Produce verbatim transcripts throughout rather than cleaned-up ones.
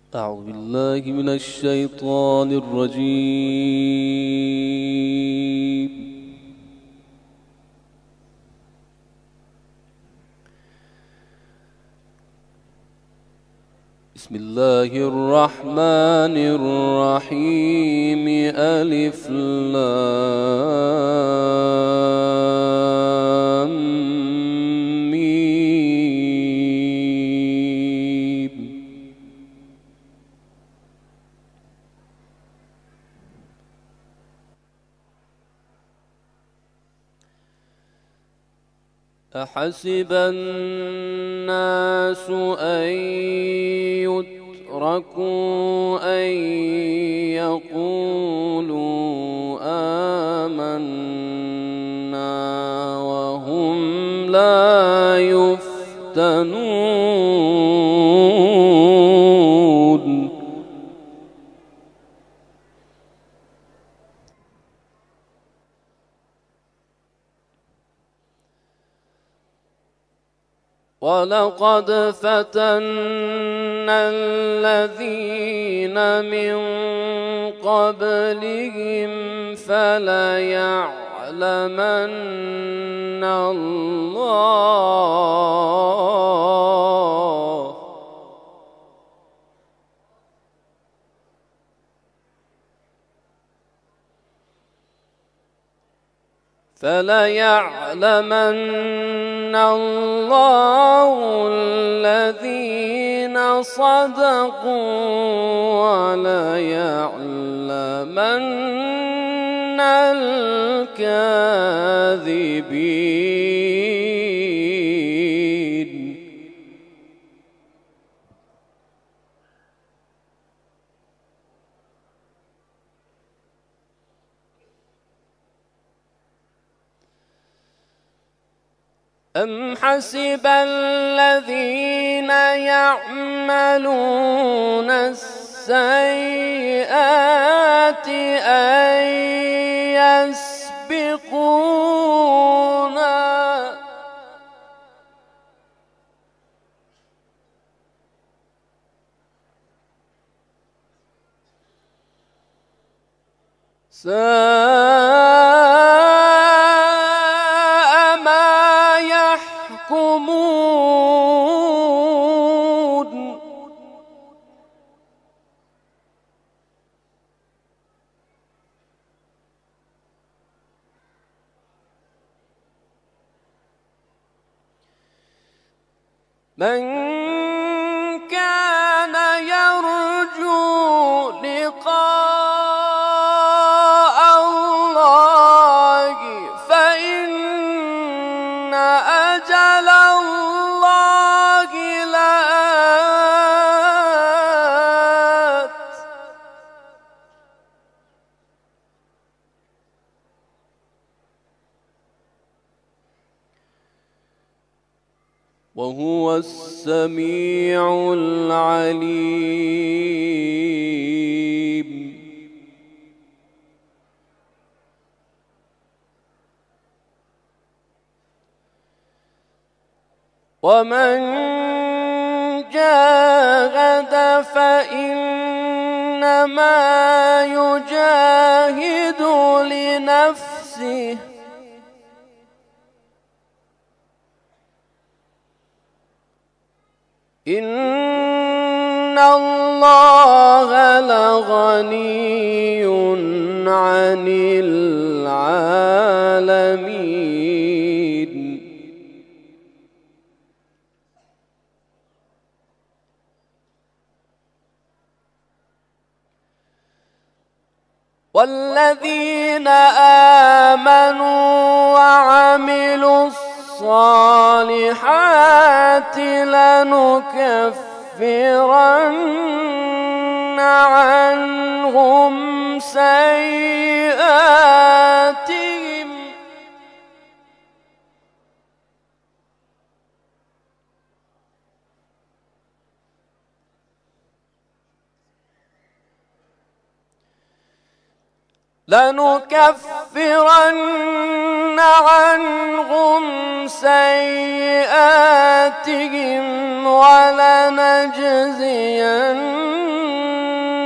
أعوذ بالله من الشيطان الرجيم. بسم الله الرحمن الرحيم. ألف لام ميم. أحسب الناس أن يتركوا أن يقولوا آمنا وهم لا يفتنون. ولقد فتنا الذين من قبلهم فليعلمن الله فليعلمن الله الذين صدقوا وليعلمن الكاذبين. أم حسب الذين يعملون السيئات أن يسبقونا ساء ما يحكمون. من كان يرجو لقاء الله فإن أجل الله لآت. وهو السميع العليم. ومن جاهد فإنما يجاهد لنفسه إن الله لغني عن العالمين. والذين آمنوا وعملوا الصالحات لنكفرن عنهم سيئاتهم لنكفرن عنهم سيئاتهم ولنجزينهم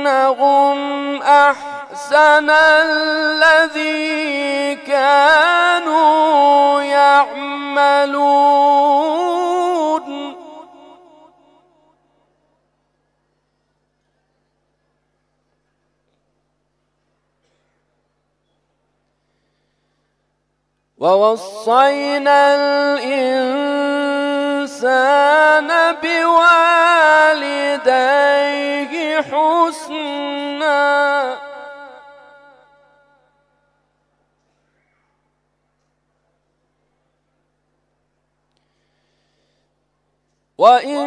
أحسن الذي كانوا يعملون ووصينا الإنسان بوالديه حسنا وإن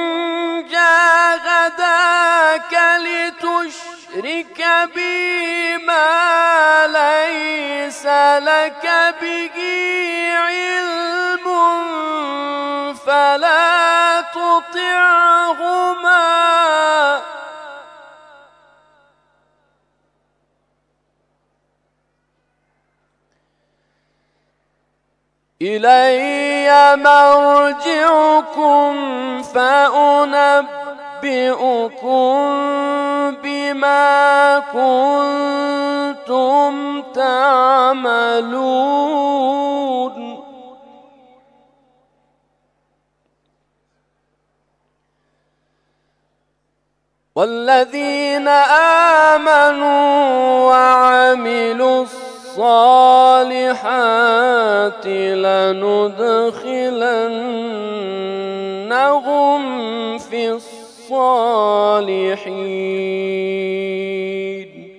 جاهداك لتشرك بي ما ليس لك به علم فلا تطعهما إلي مرجعكم فأنبئكم بما كنتم تعملون والذين آمنوا وعملوا الصالحات لندخلنهم في الصالحين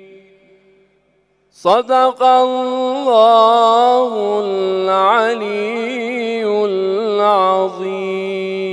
صدق الله العلي العظيم.